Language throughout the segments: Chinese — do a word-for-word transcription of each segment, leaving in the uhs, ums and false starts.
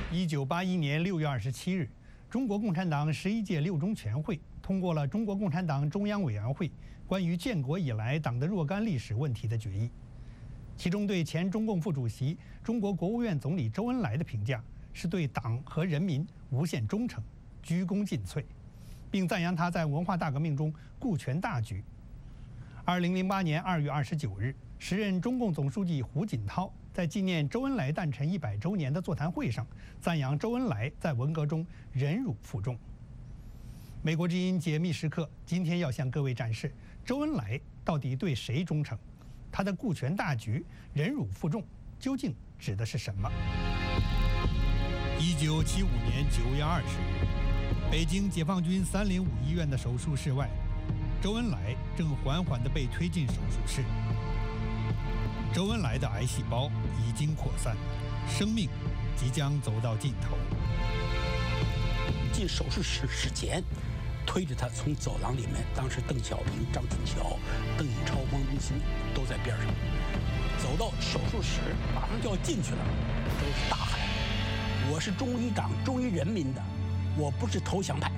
一九八一年六月二十七日，中国共产党十一届六中全会通过了中国共产党中央委员会关于建国以来党的若干历史问题的决议。其中对前中共副主席、中国国务院总理周恩来的评价是对党和人民无限忠诚、鞠躬尽瘁，并赞扬他在文化大革命中顾全大局。二零零八年二月二十九日，时任中共总书记胡锦涛在纪念周恩来诞辰一百周年的座谈会上，赞扬周恩来在文革中忍辱负重。美国之音解密时刻今天要向各位展示周恩来到底对谁忠诚，他的顾全大局、忍辱负重究竟指的是什么？一九七五年九月二十日，北京解放军三零五医院的手术室外，周恩来正缓缓地被推进手术室。周恩来的癌细胞已经扩散，生命即将走到尽头。 进手术室之前，推着他从走廊里面，当时邓小平、张春桥、邓颖超、汪东兴都在边上，走到手术室，马上就要进去了，周是大喊：“我是忠于党、忠于人民的，我不是投降派。”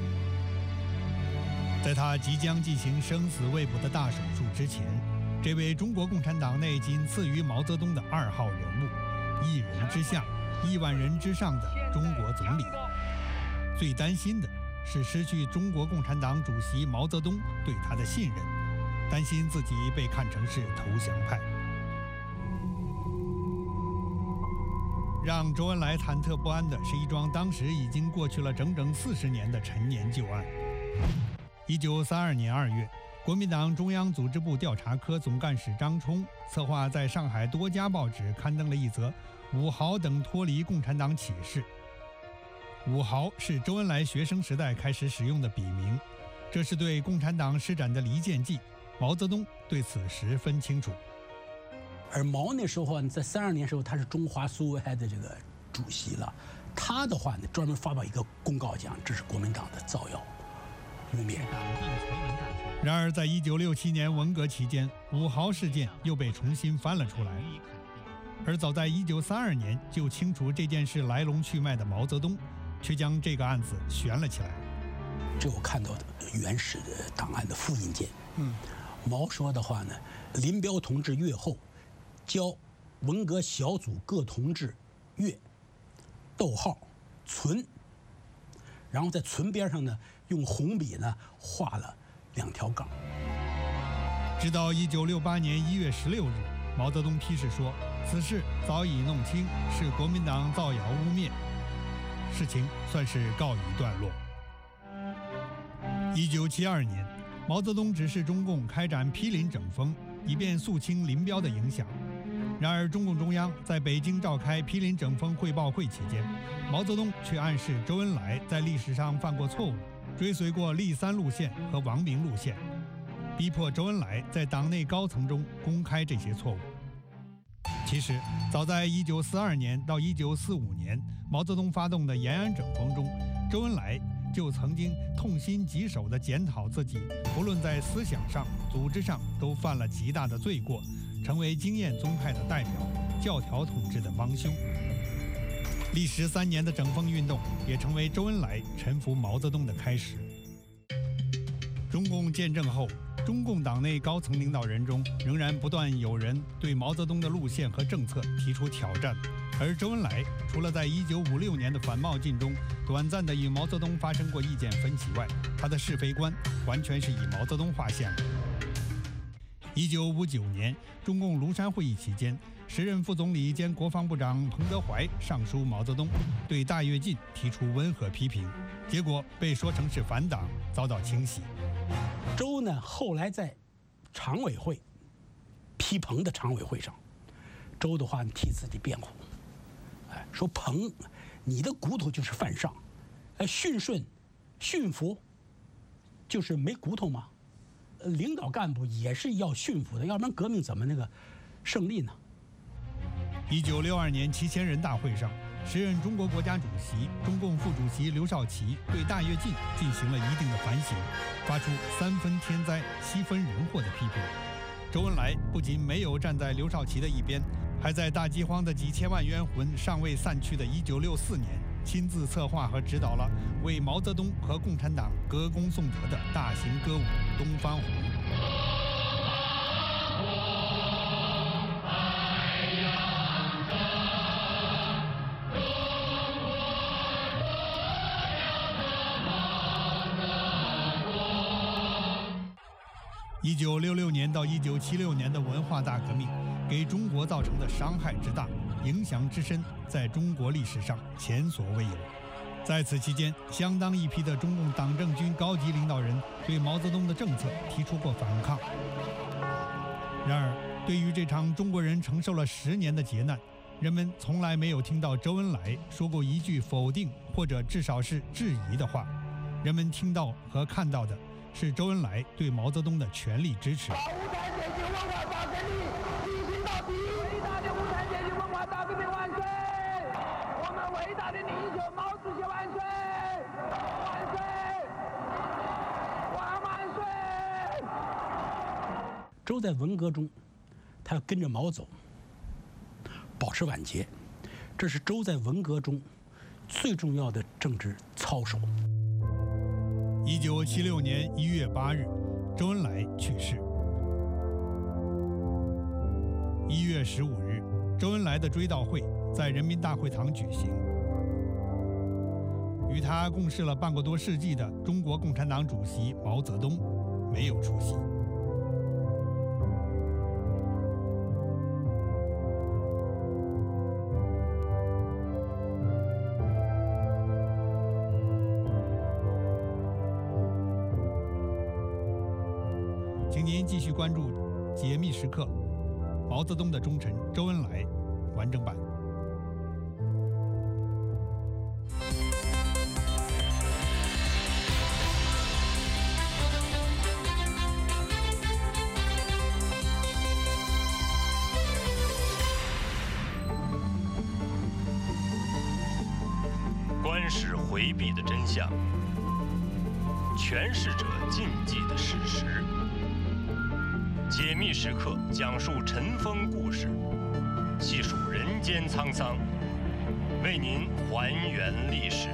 在他即将进行生死未卜的大手术之前，这位中国共产党内仅次于毛泽东的二号人物，一人之下、亿万人之上的中国总理，最担心的是失去中国共产党主席毛泽东对他的信任，担心自己被看成是投降派。让周恩来忐忑不安的是一桩当时已经过去了整整四十年的陈年旧案。一九三二年二月，国民党中央组织部调查科总干事张冲策划在上海多家报纸刊登了一则武豪等脱离共产党启事。武豪是周恩来学生时代开始使用的笔名，这是对共产党施展的离间计。毛泽东对此十分清楚。 而毛那时候呢，在三二年时候，他是中华苏维埃的这个主席了，他的话呢，专门发表一个公告讲，这是国民党的造谣、污蔑。 然而，在一九六七年文革期间，武豪事件又被重新翻了出来。而早在一九三二年就清楚这件事来龙去脉的毛泽东，却将这个案子悬了起来。 这我看到的原始的档案的复印件。 嗯， 毛说的话呢，林彪同志阅后，交文革小组各同志阅，逗号存，然后在存边上呢，用红笔呢画了两条杠。 直到一九六八年一月十六日，毛泽东批示说，此事早已弄清，是国民党造谣污蔑，事情算是告一段落。一九七二年，毛泽东指示中共开展批林整风，以便肃清林彪的影响。然而，中共中央在北京召开批林整风汇报会期间，毛泽东却暗示周恩来在历史上犯过错误，追随过立三路线和王明路线，逼迫周恩来在党内高层中公开这些错误。其实，早在一九四二年到一九四五年，毛泽东发动的延安整风中，周恩来就曾经痛心疾首地检讨自己，不论在思想上、组织上都犯了极大的罪过，成为经验宗派的代表，教条统治的帮凶。历时三年的整风运动，也成为周恩来臣服毛泽东的开始。中共建政后，中共党内高层领导人中仍然不断有人对毛泽东的路线和政策提出挑战，而周恩来除了在一九五六年的反冒进中短暂的与毛泽东发生过意见分歧外，他的是非观完全是以毛泽东划线了。一九五九年，中共庐山会议期间，时任副总理兼国防部长彭德怀上书毛泽东，对大跃进提出温和批评，结果被说成是反党，遭到清洗。 周呢，后来在常委会批彭的常委会上，周的话替自己辩护，哎，说彭，你的骨头就是犯上，呃，驯顺、驯服，就是没骨头吗？呃，领导干部也是要驯服的，要不然革命怎么那个胜利呢？ 一九六二年七千人大会上，时任中国国家主席、中共副主席刘少奇对大跃进进行了一定的反省，发出三分天灾，七分人祸的批评。周恩来不仅没有站在刘少奇的一边，还还在大饥荒的几千万冤魂尚未散去的一九六四年，亲自策划和指导了为毛泽东和共产党歌功颂德的大型歌舞《东方红》。一九六六年到一九七六年的文化大革命，给中国造成的伤害之大、影响之深，在中国历史上前所未有。在此期间，相当一批的中共党政军高级领导人对毛泽东的政策提出过反抗。然而，对于这场中国人承受了十年的劫难，人们从来没有听到周恩来说过一句否定或者至少是质疑的话。人们听到和看到的是周恩来对毛泽东的全力支持。 把无产阶级文化大革命进行到底！伟大的无产阶级文化大革命万岁！我们伟大的领袖毛主席万岁！万岁！万万岁！ 周在文革中，他要跟着毛走，保持晚节，这是周在文革中最重要的政治操守。 一九七六年一月八日，周恩来去世。一月十五日，周恩来的追悼会在人民大会堂举行。与他共事了半个多世纪的中国共产党主席毛泽东没有出席。请您继续关注《解密时刻》，毛泽东的忠臣周恩来完整版。 观世回避的真相，诠释者禁忌的事实。解密时刻讲述尘封故事，细数人间沧桑，为您还原历史。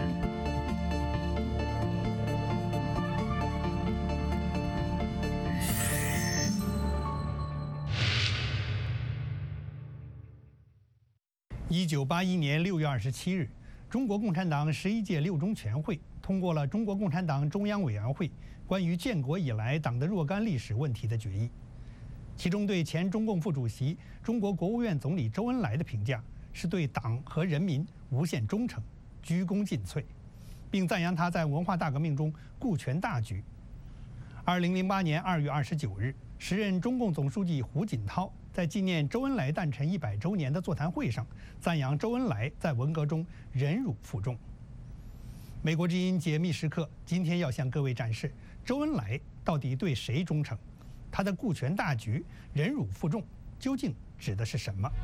一九八一年六月二十七日，中国共产党十一届六中全会通过了中国共产党中央委员会关于建国以来党的若干历史问题的决议。其中对前中共副主席、中国国务院总理周恩来的评价是对党和人民无限忠诚、鞠躬尽瘁，并赞扬他在文化大革命中顾全大局。二零零八年二月二十九日，时任中共总书记胡锦涛在纪念周恩来诞辰一百周年的座谈会上，赞扬周恩来在文革中忍辱负重。美国之音解密时刻今天要向各位展示周恩来到底对谁忠诚，他的顾全大局、忍辱负重究竟指的是什么？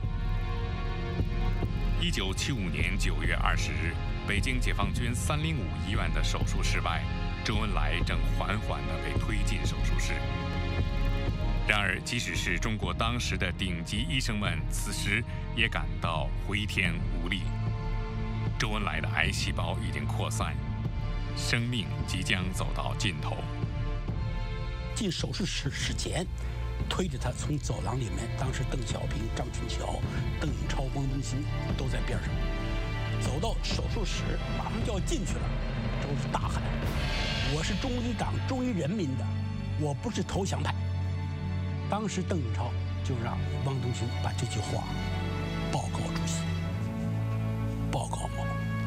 一九七五年九月二十日，北京解放军三零五医院的手术室外，周恩来正缓缓地被推进手术室。然而，即使是中国当时的顶级医生们，此时也感到回天无力。周恩来的癌细胞已经扩散，生命即将走到尽头。 进手术室之前，推着他从走廊里面，当时邓小平、张春桥、邓颖超、汪东兴都在边上，走到手术室，马上就要进去了。周是大喊：“我是忠于党、忠于人民的，我不是投降派。”当时邓颖超就让汪东兴把这句话报告主席，报告毛。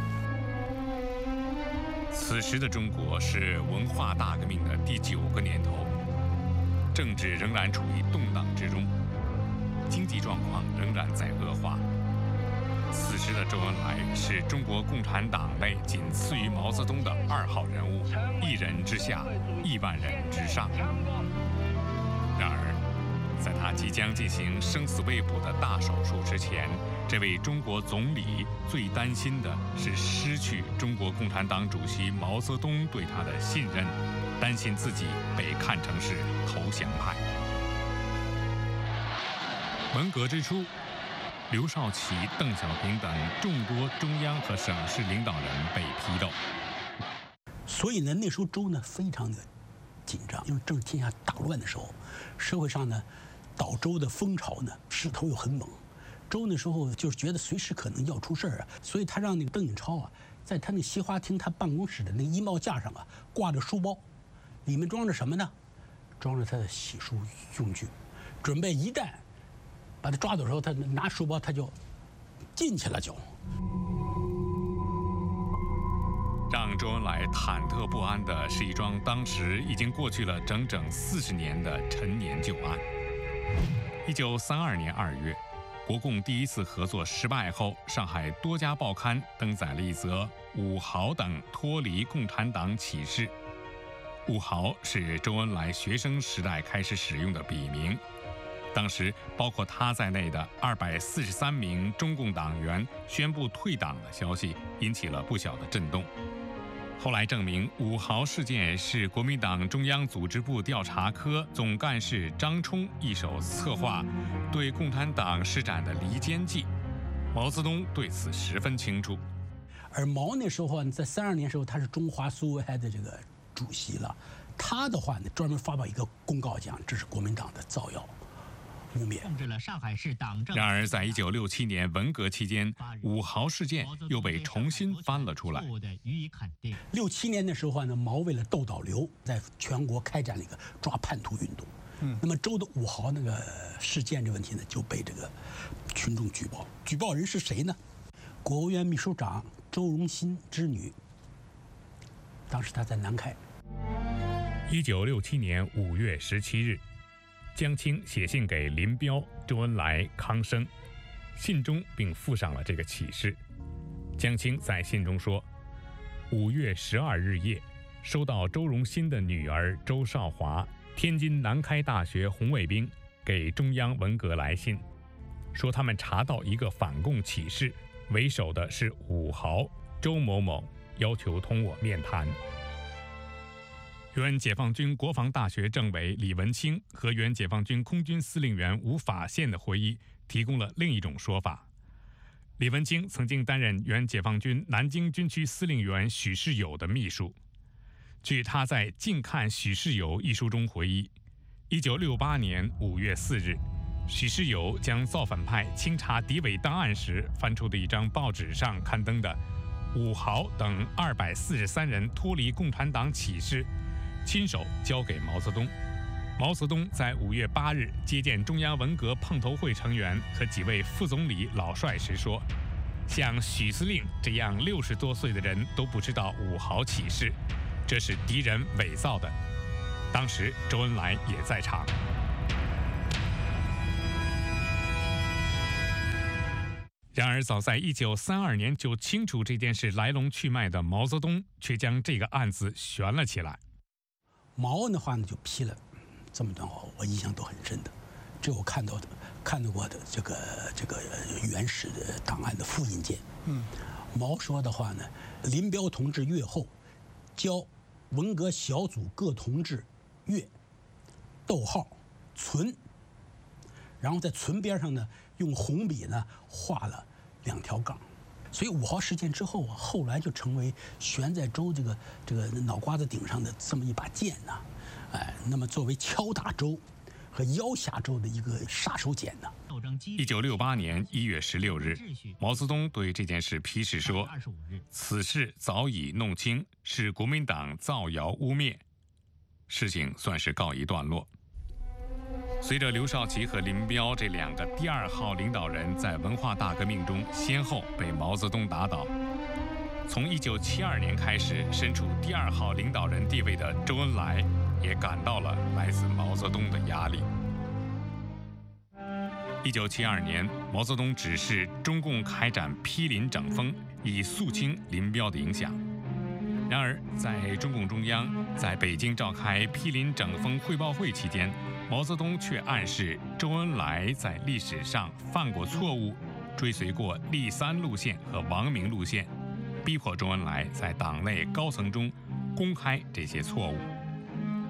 此时的中国是文化大革命的第九个年头，政治仍然处于动荡之中，经济状况仍然在恶化。此时的周恩来是中国共产党内仅次于毛泽东的二号人物，一人之下，亿万人之上。然而，在他即将进行生死未卜的大手术之前，这位中国总理最担心的是失去中国共产党主席毛泽东对他的信任，担心自己被看成是投降派。文革之初， 刘少奇、邓小平等众多中央和省市领导人被批斗。 所以呢，那时候周呢非常的紧张，因为正是天下大乱的时候，社会上呢倒周的风潮呢势头又很猛。周那时候就是觉得随时可能要出事儿啊，所以他让那个邓颖超啊，在他那西花厅他办公室的那个衣帽架上啊挂着书包，里面装着什么呢？装着他的洗漱用具，准备一旦把他抓走的时候，他拿书包他就进去了就。 让周恩来忐忑不安的是一桩当时已经过去了整整四十年的陈年旧案。一九三二年二月，国共第一次合作失败后，上海多家报刊登载了一则武豪等脱离共产党启事。武豪是周恩来学生时代开始使用的笔名，当时包括他在内的二百四十三名中共党员宣布退党的消息引起了不小的震动。后来证明，武豪事件是国民党中央组织部调查科总干事张冲一手策划，对共产党施展的离间计。毛泽东对此十分清楚。 而毛那时候啊，在三二年时候，他是中华苏维埃的这个主席了，他的话呢，专门发表一个公告讲，这是国民党的造谣。污蔑控制了上海市党政。 然而，在一九六七年文革期间，武豪事件又被重新翻了出来。 六七年的时候呢，毛为了斗倒刘，在全国开展了一个抓叛徒运动。嗯，那么周的武豪那个事件这问题呢，就被这个群众举报。举报人是谁呢？国务院秘书长周荣新之女。当时他在南开。 一九六七年五月十七日。江青写信给林彪、周恩来、康生，信中并附上了这个启事。江青在信中说：五月十二日夜，收到周荣新的女儿周少华，天津南开大学红卫兵给中央文革来信，说他们查到一个反共启事，为首的是武豪、周某某，要求同我面谈。原解放军国防大学政委李文清和原解放军空军司令员吴法宪的回忆提供了另一种说法。李文清曾经担任原解放军南京军区司令员许世友的秘书。据他在《近看许世友》一书中回忆，一九六八年五月四日，许世友将造反派清查敌伪档案时翻出的一张报纸上刊登的武豪等二百四十三人脱离共产党启事亲手交给毛泽东。毛泽东在五月八日接见中央文革碰头会成员和几位副总理老帅时说：像许司令这样六十多岁的人都不知道武豪启事，这是敌人伪造的。当时周恩来也在场。然而早在一九三二年就清楚这件事来龙去脉的毛泽东，却将这个案子悬了起来。 毛的话呢，就批了这么段话，我印象都很深的。这我看到的、看到过的这个这个原始的档案的复印件。嗯，毛说的话呢，林彪同志阅后，交文革小组各同志阅，逗号存，然后在存边上呢，用红笔呢画了两条杠。所以武豪事件之后啊，后来就成为悬在周这个这个脑瓜子顶上的这么一把剑呐、啊，哎，那么作为敲打周和腰下周的一个杀手锏呢。 一九六八年一月十六日，毛泽东对这件事批示说：“此事早已弄清，是国民党造谣污蔑，事情算是告一段落。”随着刘少奇和林彪这两个第二号领导人在文化大革命中先后被毛泽东打倒，从一九七二年开始身处第二号领导人地位的周恩来也感到了来自毛泽东的压力。一九七二年，毛泽东指示中共开展批林整风，以肃清林彪的影响。然而，在中共中央在北京召开批林整风汇报会期间，毛泽东却暗示周恩来在历史上犯过错误，追随过立三路线和王明路线，逼迫周恩来在党内高层中公开这些错误。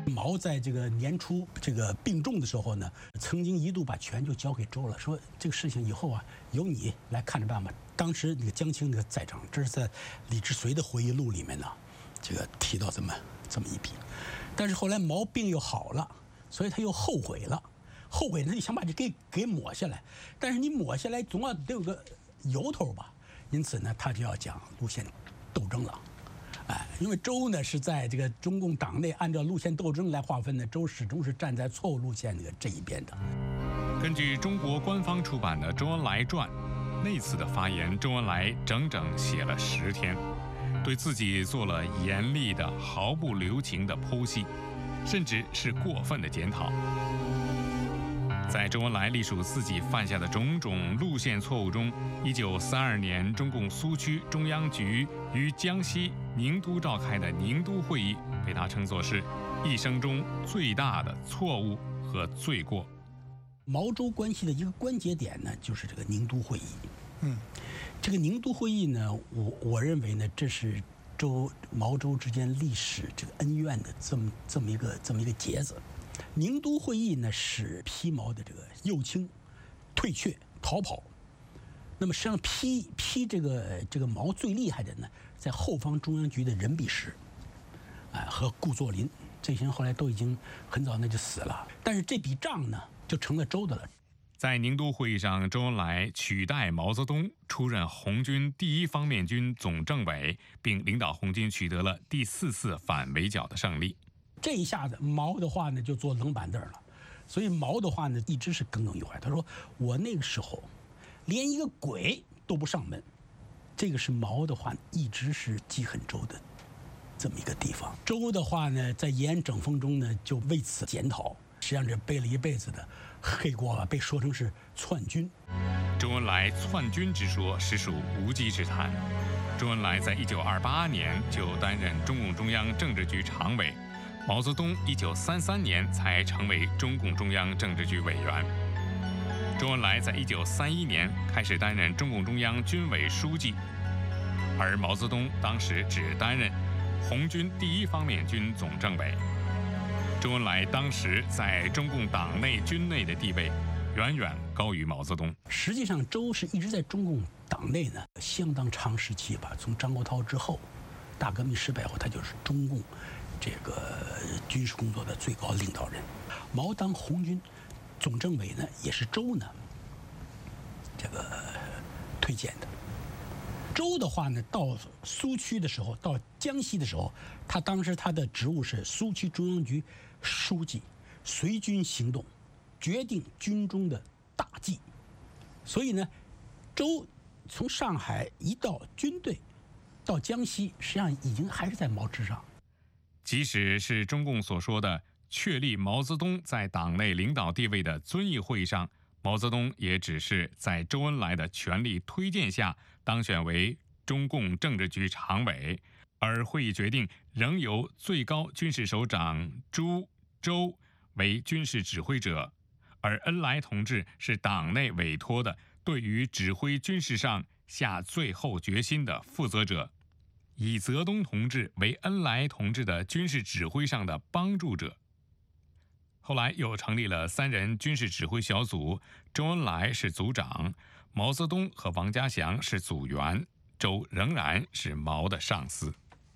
毛在这个年初这个病重的时候呢，曾经一度把权就交给周了，说这个事情以后啊由你来看着办吧。当时那个江青那个在场，这是在李志绥的回忆录里面呢，这个提到这么这么一笔。但是后来毛病又好了，所以他又后悔了，后悔他就想把这给给抹下来，但是你抹下来总要得有个由头吧，因此呢，他就要讲路线斗争了。哎，因为周呢是在这个中共党内按照路线斗争来划分的，周始终是站在错误路线的这一边的。 根据中国官方出版的《周恩来传》，那次的发言，周恩来整整写了十天，对自己做了严厉的、毫不留情的剖析，甚至是过分的检讨。在周恩来隶属自己犯下的种种路线错误中，一九三二年中共苏区中央局于江西宁都召开的宁都会议，被他称作是一生中最大的错误和罪过。 毛周关系的一个关节点呢，就是这个宁都会议。 嗯， 这个宁都会议呢，我我认为呢，这是周毛周之间历史这个恩怨的这么这么一个这么一个结子。宁都会议呢，使批毛的这个右倾、退却、逃跑。那么实际上批批这个这个毛最厉害的呢，在后方中央局的任弼时，啊、呃、和顾作霖，这些人后来都已经很早那就死了。但是这笔账呢，就成了周的了。 在宁都会议上，周恩来取代毛泽东出任红军第一方面军总政委，并领导红军取得了第四次反围剿的胜利。 这一下子，毛的话呢就坐冷板凳了，所以毛的话呢一直是耿耿于怀。他说：“我那个时候连一个鬼都不上门。”这个是毛的话一直是记恨周的这么一个地方。周的话呢，在延安整风中呢就为此检讨，实际上这背了一辈子的黑锅啊，被说成是篡军。 周恩来篡军之说实属无稽之谈。周恩来在一九二八年就担任中共中央政治局常委。毛泽东一九三三年才成为中共中央政治局委员。周恩来在一九三一年开始担任中共中央军委书记，而毛泽东当时只担任红军第一方面军总政委。周恩来当时在中共党内军内的地位远远高于毛泽东。 实际上，周是一直在中共党内呢相当长时期吧，从张国焘之后，大革命失败后，他就是中共这个军事工作的最高领导人。毛当红军总政委呢，也是周呢这个推荐的。周的话呢，到苏区的时候，到江西的时候，他当时他的职务是苏区中央局书记，随军行动，决定军中的大计。所以呢，周从上海一到军队，到江西，实际上已经还是在毛之上。 即使是中共所说的确立毛泽东在党内领导地位的遵义会议上，毛泽东也只是在周恩来的全力推荐下当选为中共政治局常委，而会议决定仍由最高军事首长朱、周为军事指挥者，而恩来同志是党内委托的对于指挥军事上下最后决心的负责者，以泽东同志为恩来同志的军事指挥上的帮助者。后来又成立了三人军事指挥小组，周恩来是组长，毛泽东和王家祥是组员，周仍然是毛的上司。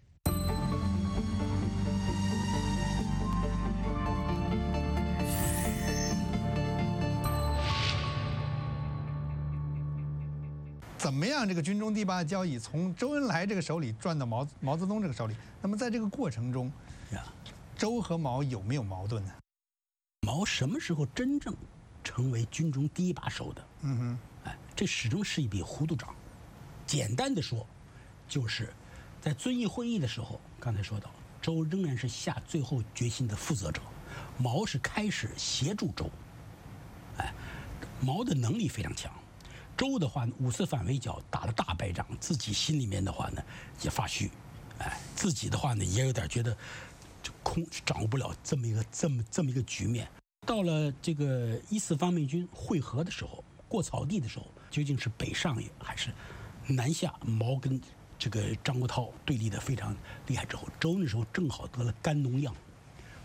怎么样？这个军中第八交椅从周恩来这个手里转到毛毛泽东这个手里，那么在这个过程中，周和毛有没有矛盾呢？ 毛什么时候真正成为军中第一把手的？ 嗯哼， 哎，这始终是一笔糊涂账。简单的说，就是在遵义会议的时候，刚才说到，周仍然是下最后决心的负责者，毛是开始协助周。哎，毛的能力非常强。周的话，五次反围剿打了大败仗，自己心里面的话呢也发虚，哎，自己的话呢也有点觉得就空掌握不了这么一个这么这么一个局面。到了这个一四方面军会合的时候，过草地的时候，究竟是北上还是南下？毛跟这个张国焘对立的非常厉害之后，周那时候正好得了肝脓样，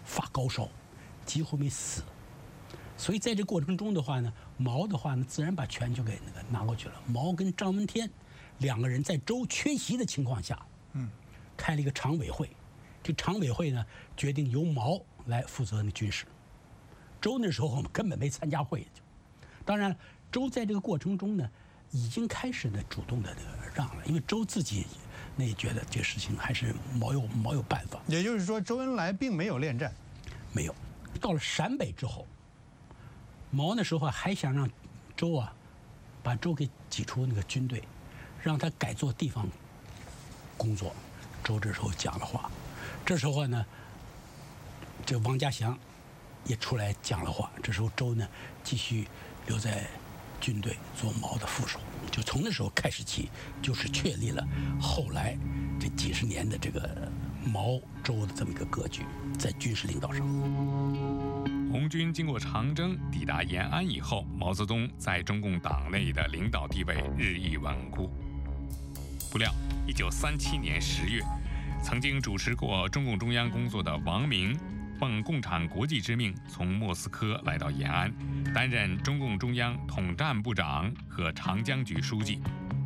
发高烧，几乎没死。所以在这过程中的话呢，毛的话呢，自然把权就给那个拿过去了。毛跟张闻天两个人在周缺席的情况下，嗯，开了一个常委会。这常委会呢，决定由毛来负责那军事。周那时候根本没参加会，当然，周在这个过程中呢，已经开始呢主动的这个让了，因为周自己那也觉得这个事情还是毛有毛有办法。 也就是说，周恩来并没有恋战， 没有。到了陕北之后，毛那时候还想让周啊，把周给挤出那个军队，让他改做地方工作。周这时候讲了话，这时候呢，这王家祥也出来讲了话。这时候周呢继续留在军队做毛的副手，就从那时候开始起，就是确立了后来这几十年的这个毛周的这么一个格局，在军事领导上。 红军经过长征抵达延安以后，毛泽东在中共党内的领导地位日益稳固。不料，一九三七年十月，曾经主持过中共中央工作的王明，奉共产国际之命，从莫斯科来到延安，担任中共中央统战部长和长江局书记。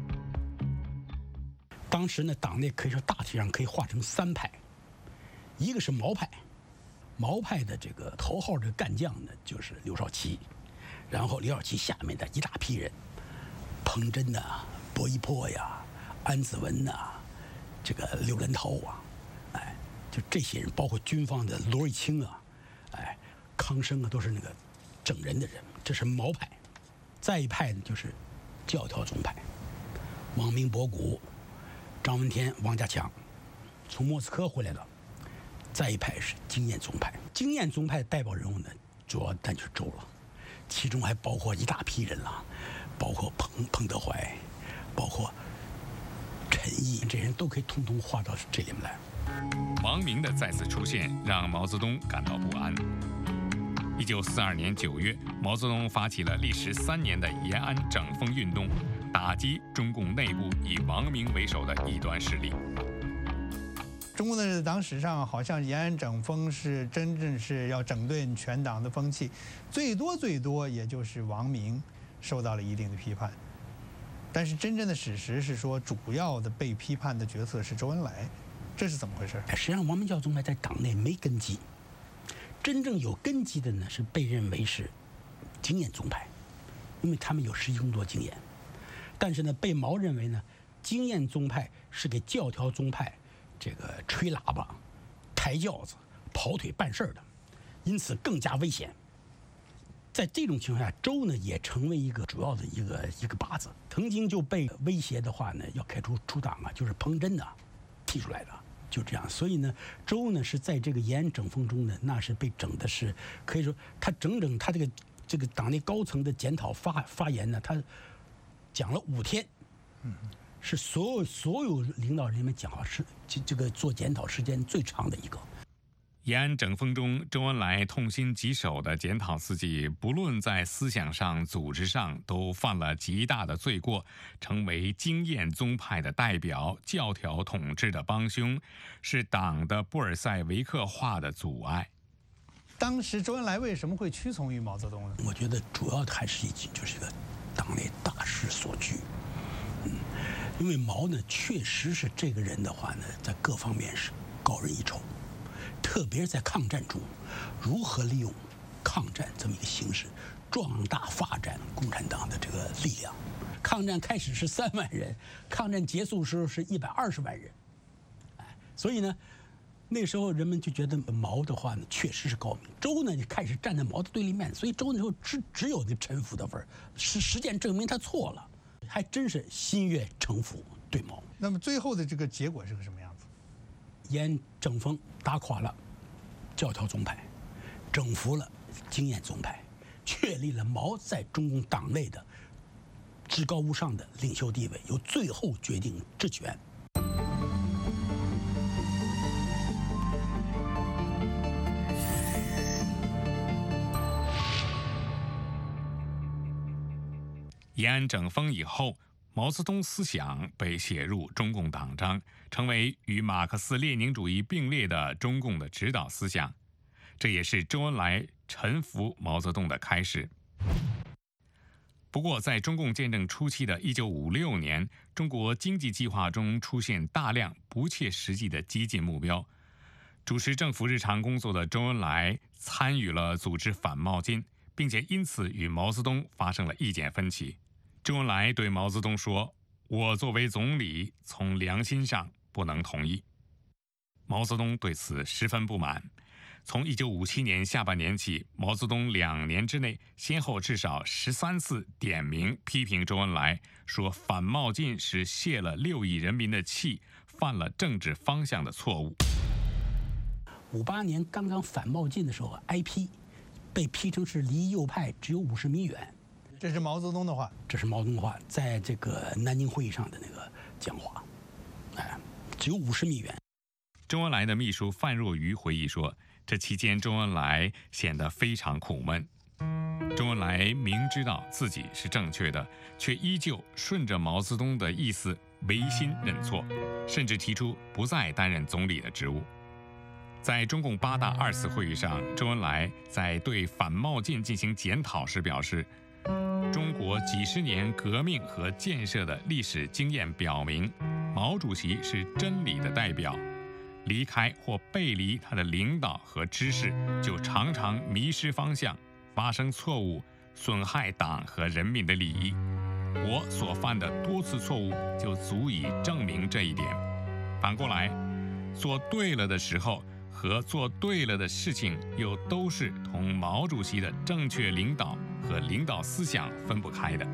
当时呢，党内可以说大体上可以划成三派，一个是毛派，毛派的这个头号的干将呢就是刘少奇，然后刘少奇下面的一大批人，彭真呐、薄一波呀、安子文呐、这个刘仁涛啊，哎，就这些人，包括军方的罗瑞卿啊，哎，康生啊，都是那个整人的人，这是毛派。再一派呢就是教条宗派，王明、博古、张闻天、王家强，从莫斯科回来的。再一派是经验宗派，经验宗派的代表人物呢，主要那就是周了，其中还包括一大批人了，包括彭彭德怀，包括陈毅，这些人都可以统统划到这里面来。 王明的再次出现让毛泽东感到不安。一九四二年九月，毛泽东发起了历时三年的延安整风运动，打击中共内部以王明为首的异端势力。 中共的党史上好像延安整风是真正是要整顿全党的风气，最多最多也就是王明受到了一定的批判，但是真正的史实是说，主要的被批判的角色是周恩来，这是怎么回事？ 实际上，王明教宗派在党内没根基，真正有根基的呢是被认为是经验宗派，因为他们有实际工作经验，但是呢，被毛认为呢，经验宗派是给教条宗派这个吹喇叭、抬轿子、跑腿办事的，因此更加危险。在这种情况下，周呢也成为一个主要的一个一个靶子，曾经就被威胁的话呢，要开除出党啊，就是彭真呐提出来的，就这样。所以呢，周呢是在这个延安整风中呢，那是被整的是可以说他整整他这个这个党内高层的检讨发发言呢，他讲了五天，嗯。是所有所有领导人里面讲话是这这个做检讨时间最长的一个。 延安整风中，周恩来痛心疾首的检讨自己，不论在思想上、组织上，都犯了极大的罪过，成为经验宗派的代表、教条统治的帮凶，是党的布尔塞维克化的阻碍。 当时周恩来为什么会屈从于毛泽东呢？ 我觉得主要的还是一就是一个党内大势所趋。嗯，因为毛呢，确实是这个人的话呢，在各方面是高人一筹，特别是在抗战中，如何利用抗战这么一个形式，壮大发展共产党的这个力量。抗战开始是三万人，抗战结束时候是一百二十万人，哎，所以呢，那时候人们就觉得毛的话呢，确实是高明。周呢，就开始站在毛的对立面，所以周那时候只只有那臣服的味儿，实实践证明他错了。还真是心悦诚服对毛。 那么最后的这个结果是个什么样子？ 延安整风打垮了教条宗派，整服了经验宗派，确立了毛在中共党内的至高无上的领袖地位，有最后决定之权。 延安整风以后，毛泽东思想被写入中共党章，成为与马克思列宁主义并列的中共的指导思想。 这也是周恩来臣服毛泽东的开始。不过，在中共建政初期的一九五六年，中国经济计划中出现大量不切实际的激进目标。主持政府日常工作的周恩来参与了组织反冒进，并且因此与毛泽东发生了意见分歧。周恩来对毛泽东说：“我作为总理，从良心上不能同意。”毛泽东对此十分不满。从一九五七年下半年起，毛泽东两年之内先后至少十三次点名批评周恩来，说反冒进是泄了六亿人民的气，犯了政治方向的错误。 五八年刚刚反冒进的时候挨批，被批成是离右派只有五十米远。 这是毛泽东的话， 这是毛泽东的话，在这个南京会议上的那个讲话，哎，只有五十米远。 周恩来的秘书范若愚回忆说，这期间周恩来显得非常苦闷。周恩来明知道自己是正确的，却依旧顺着毛泽东的意思违心认错，甚至提出不再担任总理的职务。在中共八大二次会议上，周恩来在对反冒进进行检讨时表示，中国几十年革命和建设的历史经验表明，毛主席是真理的代表，离开或背离他的领导和知识，就常常迷失方向，发生错误，损害党和人民的利益。我所犯的多次错误就足以证明这一点。反过来，做对了的时候和做对了的事情又都是同毛主席的正确领导和领导思想分不开的。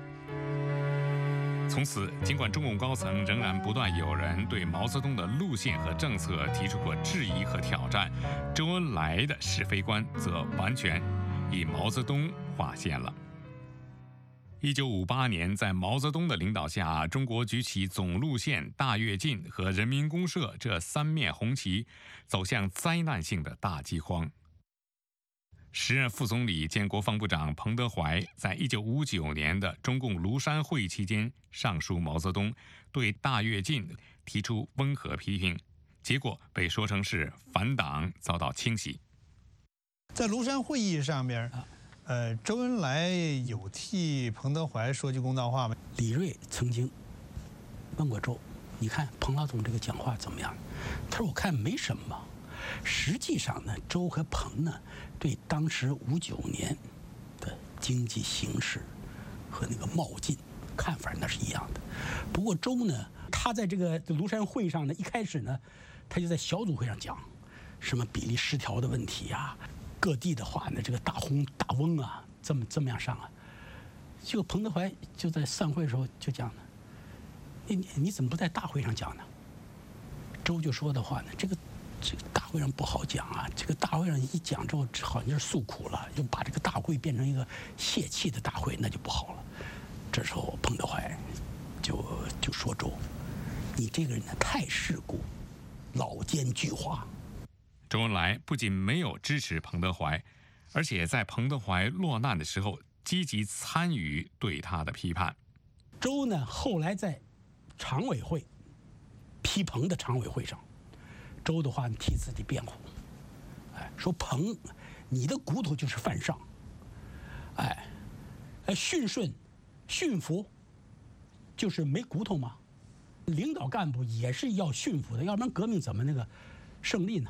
从此，尽管中共高层仍然不断有人对毛泽东的路线和政策提出过质疑和挑战，周恩来的是非观则完全以毛泽东划线了。一九五八年，在毛泽东的领导下，中国举起总路线、大跃进和人民公社这三面红旗，走向灾难性的大饥荒。时任副总理兼国防部长彭德怀在一九五九年的中共庐山会议期间上书毛泽东，对大跃进提出温和批评，结果被说成是反党，遭到清洗。 在庐山会议上面，呃，周恩来有替彭德怀说句公道话吗？ 李锐曾经问过周，你看彭老总这个讲话怎么样？他说我看没什么。实际上呢，周和彭呢，对当时五九年的经济形势和那个冒进看法那是一样的。不过周呢，他在这个庐山会上呢，一开始呢，他就在小组会上讲什么比例失调的问题啊，各地的话呢，这个大洪大瘟啊，这么这么样上啊。结果彭德怀就在散会的时候就讲呢，你你怎么不在大会上讲呢？周就说的话呢，这个。这个大会上不好讲啊！这个大会上一讲之后，好像是诉苦了，就把这个大会变成一个泄气的大会，那就不好了。这时候彭德怀就就说周，你这个人呢太世故，老奸巨猾。 周恩来不仅没有支持彭德怀，而且在彭德怀落难的时候，积极参与对他的批判。 周呢，后来在常委会批彭的常委会上。周的话替自己辩护，哎，说彭，你的骨头就是犯上，哎，哎，驯顺、驯服，就是没骨头吗？领导干部也是要驯服的，要不然革命怎么那个胜利呢？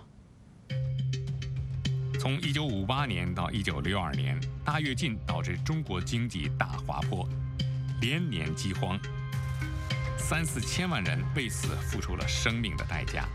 从一九五八年到一九六二年，大跃进导致中国经济大滑坡，连年饥荒，三四千万人为此付出了生命的代价。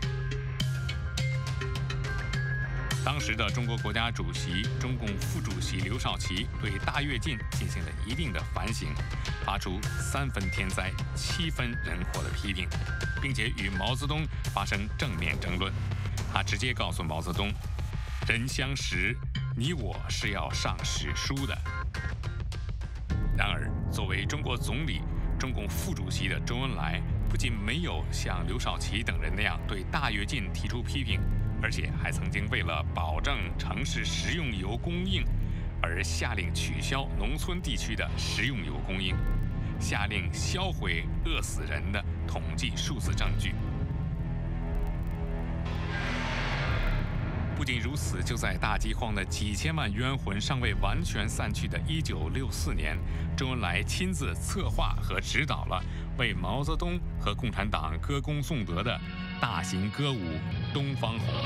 当时的中国国家主席、中共副主席刘少奇对大跃进进行了一定的反省，发出三分天灾、七分人祸的批评，并且与毛泽东发生正面争论。他直接告诉毛泽东：“人相识，你我是要上史书的。”然而，作为中国总理、中共副主席的周恩来，不仅没有像刘少奇等人那样对大跃进提出批评，而且还曾经为了保证城市食用油供应，而下令取消农村地区的食用油供应，下令销毁饿死人的统计数字证据。 不仅如此，就在大饥荒的几千万冤魂尚未完全散去的一九六四年，周恩来亲自策划和指导了为毛泽东和共产党歌功颂德的大型歌舞《东方红》。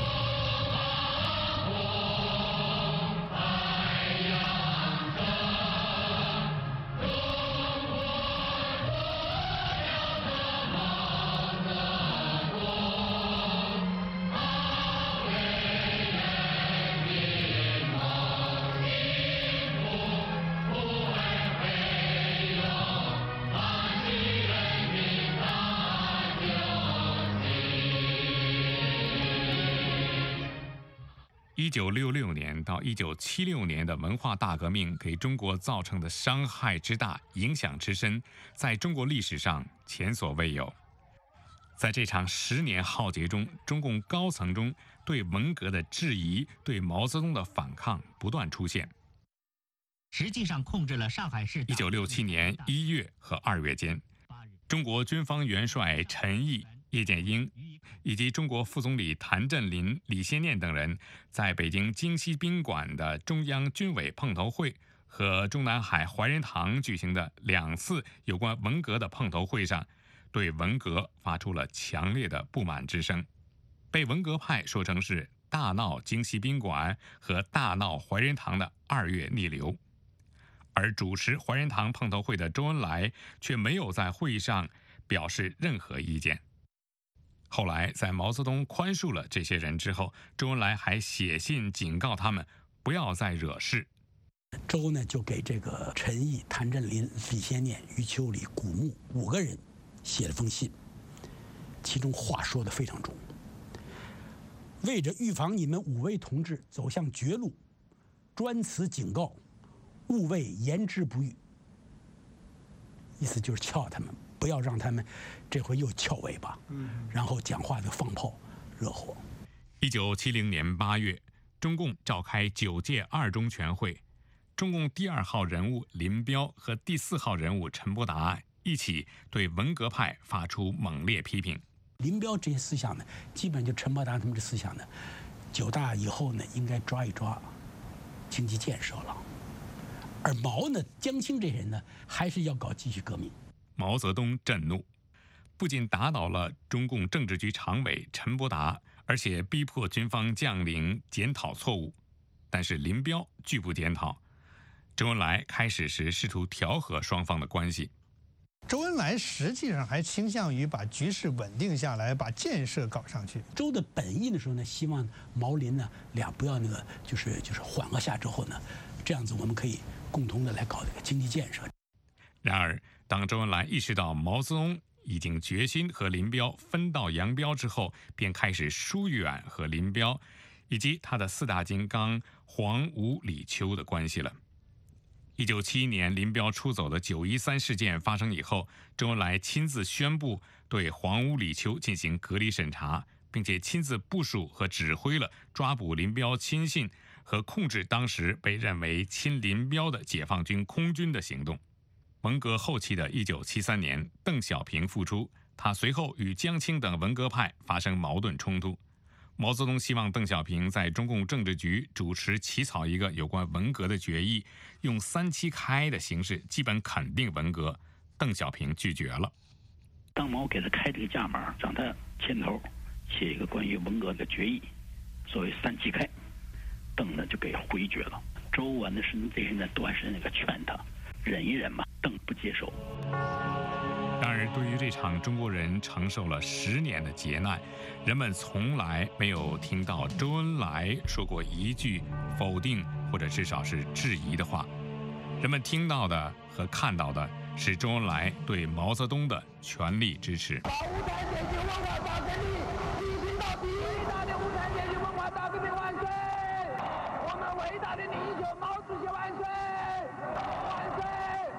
一九六六年到一九七六年的文化大革命给中国造成的伤害之大、影响之深，在中国历史上前所未有。在这场十年浩劫中，中共高层中对文革的质疑、对毛泽东的反抗不断出现。 实际上控制了上海市。 一九六七年一月和二月间，中国军方元帅陈毅、叶剑英以及中国副总理谭震林、李先念等人在北京京西宾馆的中央军委碰头会和中南海怀仁堂举行的两次有关文革的碰头会上，对文革发出了强烈的不满之声，被文革派说成是大闹京西宾馆和大闹怀仁堂的二月逆流。而主持怀仁堂碰头会的周恩来却没有在会议上表示任何意见。后来，在毛泽东宽恕了这些人之后，周恩来还写信警告他们不要再惹事。 周呢就给这个陈毅、谭震林、李先念、余秋里、古牧五个人写了封信，其中话说得非常重。为着预防你们五位同志走向绝路，专此警告，勿谓言之不预。意思就是撬他们。不要让他们这回又翘尾巴，然后讲话就放炮热火。 一九七零年八月，中共召开九届二中全会，中共第二号人物林彪和第四号人物陈伯达一起对文革派发出猛烈批评。 林彪这些思想呢，基本就陈伯达他们这思想呢，九大以后呢应该抓一抓经济建设了，而毛呢、江青这些人呢，还是要搞继续革命。 毛泽东震怒，不仅打倒了中共政治局常委陈伯达，而且逼迫军方将领检讨错误。但是林彪拒不检讨。周恩来开始时试图调和双方的关系。 周恩来实际上还倾向于把局势稳定下来，把建设搞上去。 周的本意的时候呢，希望毛林呢俩不要那个，就是就是缓和下之后呢，这样子我们可以共同的来搞这个经济建设。 然而，当周恩来意识到毛泽东已经决心和林彪分道扬镳之后，便开始疏远和林彪以及他的四大金刚黄、吴、李、邱的关系了。一九七一年，林彪出走的九一三事件发生以后，周恩来亲自宣布对黄、吴、李、邱进行隔离审查，并且亲自部署和指挥了抓捕林彪亲信和控制当时被认为亲林彪的解放军空军的行动。文革后期的一九七三年，邓小平复出，他随后与江青等文革派发生矛盾冲突。毛泽东希望邓小平在中共政治局主持起草一个有关文革的决议，用三七开的形式基本肯定文革。邓小平拒绝了。 邓毛给他开这个价码，让他牵头写一个关于文革的决议，所谓三七开。邓呢就给回绝了。周完的是这些人都还是那个劝他忍一忍嘛，邓不接受。 然而，对于这场中国人承受了十年的劫难，人们从来没有听到周恩来说过一句否定或者至少是质疑的话。人们听到的和看到的是周恩来对毛泽东的全力支持。 把无产阶级文化大革命进行到底！伟大的无产阶级文化大革命万岁！我们伟大的领袖毛主席万岁！万岁！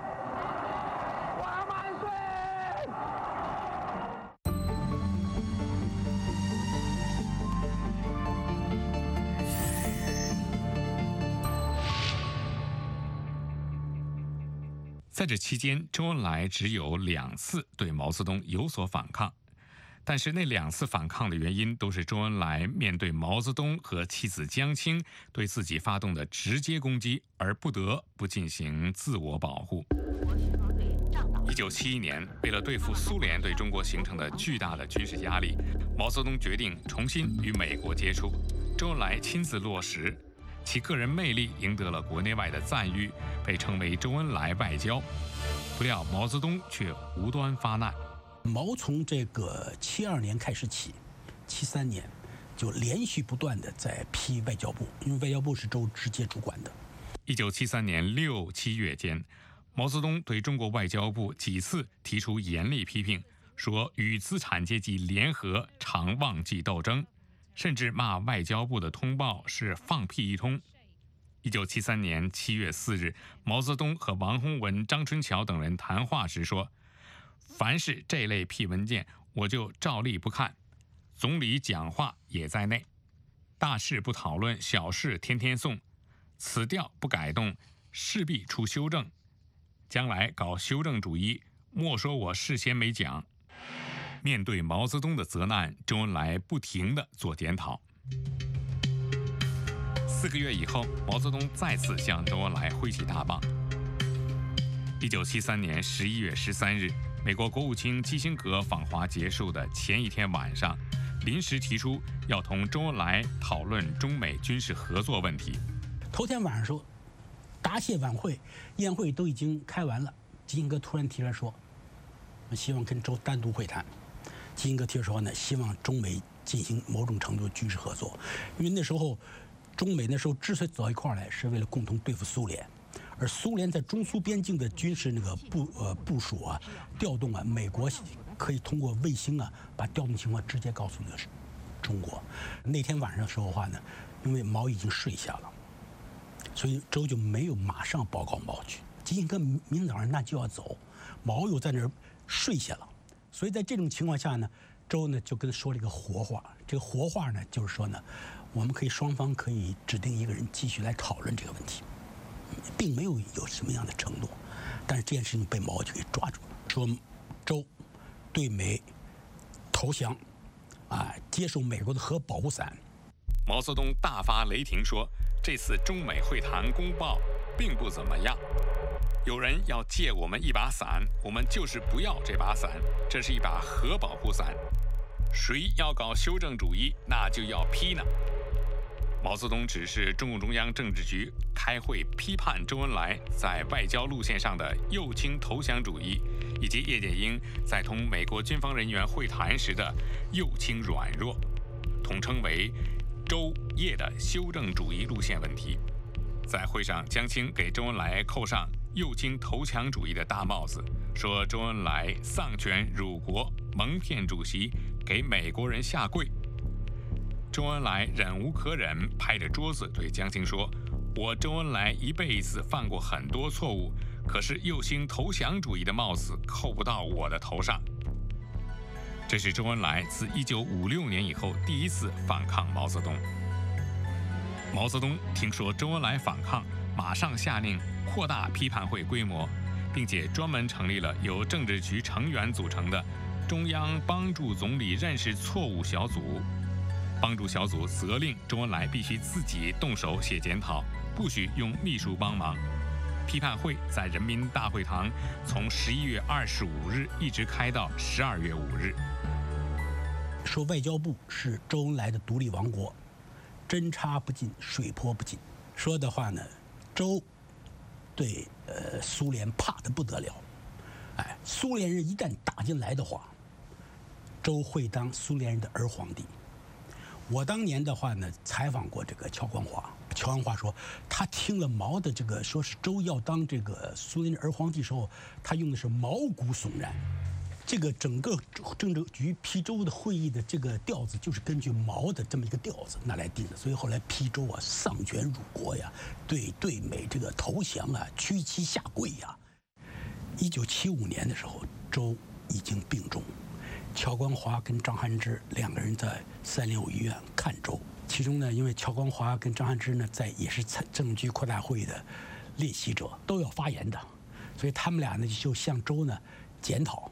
万万岁！ 在这期间，周恩来只有两次对毛泽东有所反抗。 但是那两次反抗的原因都是周恩来面对毛泽东和妻子江青对自己发动的直接攻击，而不得不进行自我保护。一九七一年，为了对付苏联对中国形成的巨大的军事压力，毛泽东决定重新与美国接触，周恩来亲自落实，其个人魅力赢得了国内外的赞誉，被称为周恩来外交。不料毛泽东却无端发难。 毛从这个七二年开始起，七三年就连续不断的在批外交部，因为外交部是周直接主管的。 一九七三年六七月间，毛泽东对中国外交部几次提出严厉批评，说与资产阶级联合常忘记斗争，甚至骂外交部的通报是放屁一通。一九七三年七月四日，毛泽东和王洪文、张春桥等人谈话时说，凡是这类屁文件，我就照例不看，总理讲话也在内，大事不讨论，小事天天送，此调不改动，势必出修正，将来搞修正主义，莫说我事先没讲。面对毛泽东的责难，周恩来不停地做检讨。四个月以后，毛泽东再次向周恩来挥起大棒。一九七三年十一月十三日，美国国务卿基辛格访华结束的前一天晚上，临时提出要同周恩来讨论中美军事合作问题。 头天晚上说，答谢晚会、宴会都已经开完了，基辛格突然提出来说，希望跟周单独会谈。基辛格提出说呢，希望中美进行某种程度的军事合作，因为那时候中美那时候之所以走一块来，是为了共同对付苏联。而苏联在中苏边境的军事那个部呃部署啊、调动啊，美国可以通过卫星啊，把调动情况直接告诉那个中国。那天晚上的时候的话呢，因为毛已经睡下了，所以周就没有马上报告毛去。基辛格明天早上那就要走，毛又在那儿睡下了，所以在这种情况下呢，周呢就跟他说了一个活话。这个活话呢，就是说呢，我们可以双方可以指定一个人继续来讨论这个问题。并没有有什么样的承诺，但是这件事情被毛就给抓住了，说周对美投降，啊，接受美国的核保护伞。 毛泽东大发雷霆说，这次中美会谈公报并不怎么样，有人要借我们一把伞，我们就是不要这把伞，这是一把核保护伞，谁要搞修正主义，那就要批呢。毛泽东指示中共中央政治局开会批判周恩来在外交路线上的右倾投降主义，以及叶剑英在同美国军方人员会谈时的右倾软弱，统称为周叶的修正主义路线问题。在会上，江青给周恩来扣上右倾投降主义的大帽子，说周恩来丧权辱国，蒙骗主席，给美国人下跪。周恩来忍无可忍，拍着桌子对江青说，我周恩来一辈子犯过很多错误，可是右倾投降主义的帽子扣不到我的头上。这是周恩来自一九五六年以后第一次反抗毛泽东。毛泽东听说周恩来反抗，马上下令扩大批判会规模，并且专门成立了由政治局成员组成的中央帮助总理认识错误小组。帮助小组责令周恩来必须自己动手写检讨，不许用秘书帮忙。批判会在人民大会堂从十一月二十五日一直开到十二月五日。 说外交部是周恩来的独立王国，针插不进，水泼不进。说的话呢，周对呃苏联怕得不得了，哎，苏联人一旦打进来的话，周会当苏联人的儿皇帝。我当年的话呢，采访过这个乔光华，乔光华说，他听了毛的这个说是周要当这个苏联儿皇帝时候，他用的是毛骨悚然。这个整个政治局批周的会议的这个调子，就是根据毛的这么一个调子拿来定的。所以后来批周啊，丧权辱国呀，对对美这个投降啊，屈膝下跪呀。一九七五年的时候，周已经病重。乔光华跟张汉之两个人在三零五医院看周，其中呢，因为乔光华跟张汉之呢在也是政治局扩大会的练习者，都要发言的，所以他们俩呢就向周呢检讨。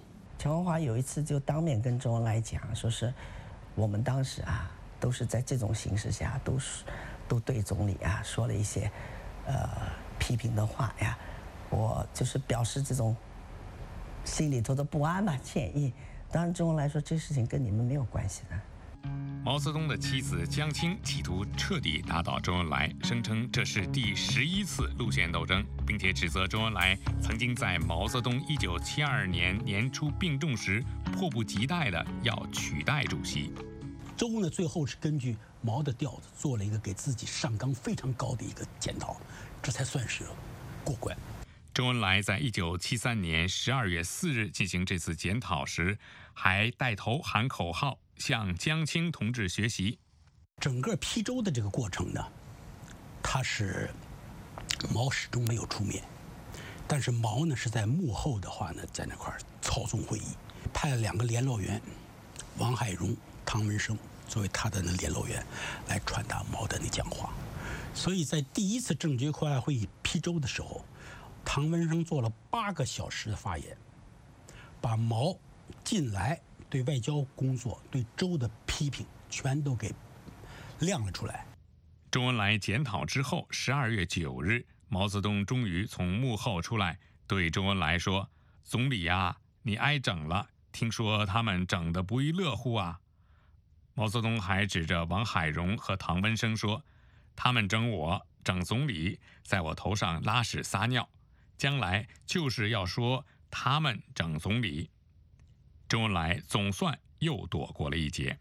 陈文华有一次就当面跟周恩来讲，说是我们当时啊都是在这种形势下，都是都对总理啊说了一些呃批评的话呀，我就是表示这种心里头的不安吧，歉意。当然周恩来说这事情跟你们没有关系的。 毛泽东的妻子江青企图彻底打倒周恩来，声称这是第十一次路线斗争，并且指责周恩来曾经在毛泽东一九七二年年初病重时，迫不及待地要取代主席。 周呢，最后是根据毛的调子做了一个给自己上纲非常高的一个检讨，这才算是过关。 周恩来在一九七三年十二月四日进行这次检讨时，还带头喊口号，向江青同志学习。 整个批周的这个过程呢，他是毛始终没有出面，但是毛呢是在幕后的话呢，在那块操纵会议，派了两个联络员，王海荣、汤文生作为他的那联络员，来传达毛的那讲话。所以在第一次政治局扩大会议批周的时候，汤文生做了八个小时的发言，把毛近来对外交工作、对周的批评全都给亮了出来。 周恩来检讨之后，十二月九日，毛泽东终于从幕后出来，对周恩来说：“总理呀，你挨整了，听说他们整得不亦乐乎啊。”毛泽东还指着王海荣和唐文生说：“他们整我，整总理，在我头上拉屎撒尿，将来就是要说他们整总理。”周恩来总算又躲过了一劫。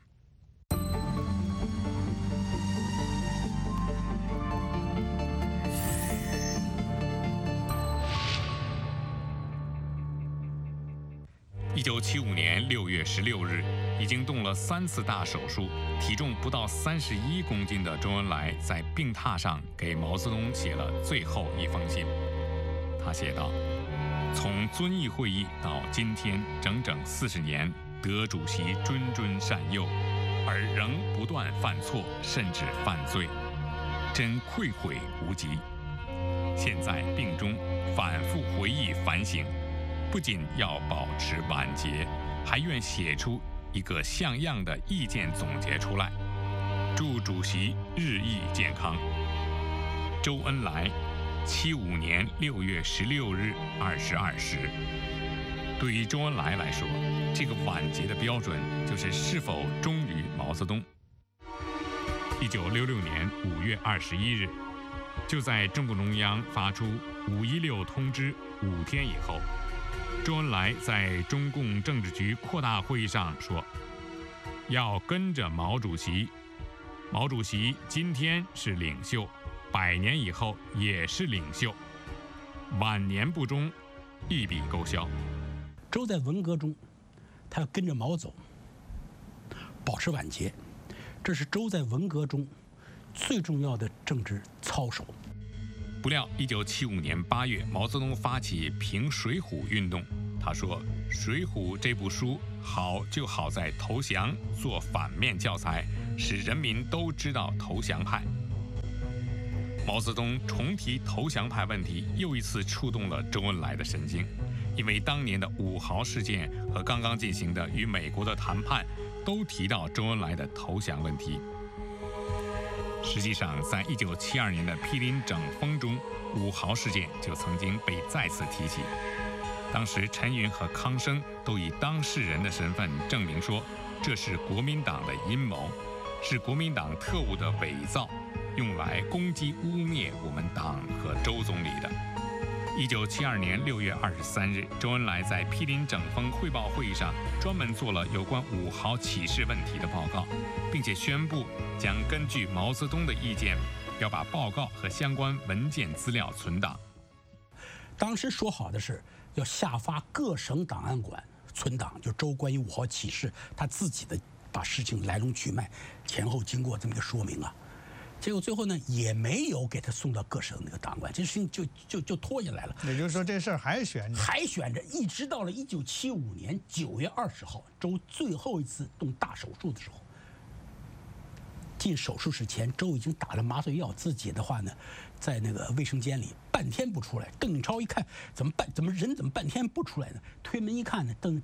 一九七五年六月十六日，已经动了三次大手术，体重不到三十一公斤的周恩来在病榻上给毛泽东写了最后一封信。他写道：“从遵义会议到今天，整整四十年，得主席谆谆善诱，而仍不断犯错，甚至犯罪，真愧悔无极。现在病中，反复回忆反省，不仅要保持晚节，还愿写出一个像样的意见总结出来。祝主席日益健康。”周恩来，七五年六月十六日二十二时。对于周恩来来说，这个晚节的标准就是是否忠于毛泽东。一九六六年五月二十一日，就在中共中央发出五一六通知五天以后，周恩来在中共政治局扩大会议上说：“要跟着毛主席，毛主席今天是领袖，百年以后也是领袖，晚年不忠，一笔勾销。” 周在文革中，他要跟着毛走，保持晚节，这是周在文革中最重要的政治操守。 不料，一九七五年八月，毛泽东发起评水浒运动。他说：“水浒这部书好就好在投降，做反面教材，使人民都知道投降派。”毛泽东重提投降派问题，又一次触动了周恩来的神经，因为当年的五豪事件和刚刚进行的与美国的谈判，都提到周恩来的投降问题。实际上，在一九七二年的毗邻整风中，五豪事件就曾经被再次提起。当时陈云和康生都以当事人的身份证明说，这是国民党的阴谋，是国民党特务的伪造，用来攻击污蔑我们党和周总理的。一九七二年六月二十三日，周恩来在毗邻整风汇报会议上专门做了有关五豪起事问题的报告，并且宣布将根据毛泽东的意见，要把报告和相关文件资料存档。 当时说好的是要下发各省档案馆存档，就周关于五豪起事他自己的把事情来龙去脉前后经过这么一个说明啊。结果最后呢，也没有给他送到各省那个档案馆，这事情就就就拖下来了。 也就是说，这事儿还悬着， 还悬着，一直到了一九七五年九月二十号，周最后一次动大手术的时候，进手术室前，周已经打了麻醉药，自己的话呢，在那个卫生间里半天不出来。邓颖超一看，怎么半怎么人怎么半天不出来呢？推门一看呢，邓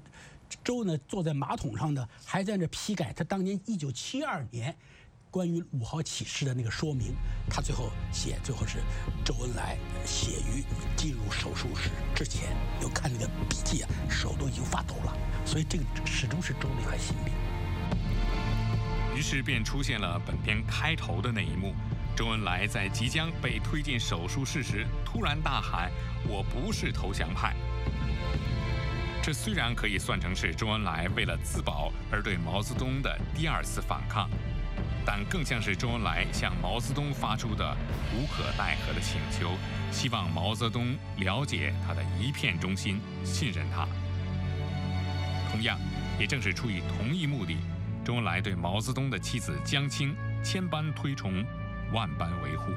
周呢坐在马桶上呢，还在那批改他当年一九七二年关于五号起事的那个说明。他最后写，最后是周恩来写于进入手术室之前，有看那个笔记啊，手都已经发抖了。所以这个始终是周的一块心病。 于是便出现了本片开头的那一幕。周恩来在即将被推进手术室时，突然大喊：“我不是投降派。”这虽然可以算成是周恩来为了自保而对毛泽东的第二次反抗，但更像是周恩来向毛泽东发出的无可奈何的请求，希望毛泽东了解他的一片忠心，信任他。同样，也正是出于同一目的，周恩来对毛泽东的妻子江青千般推崇，万般维护。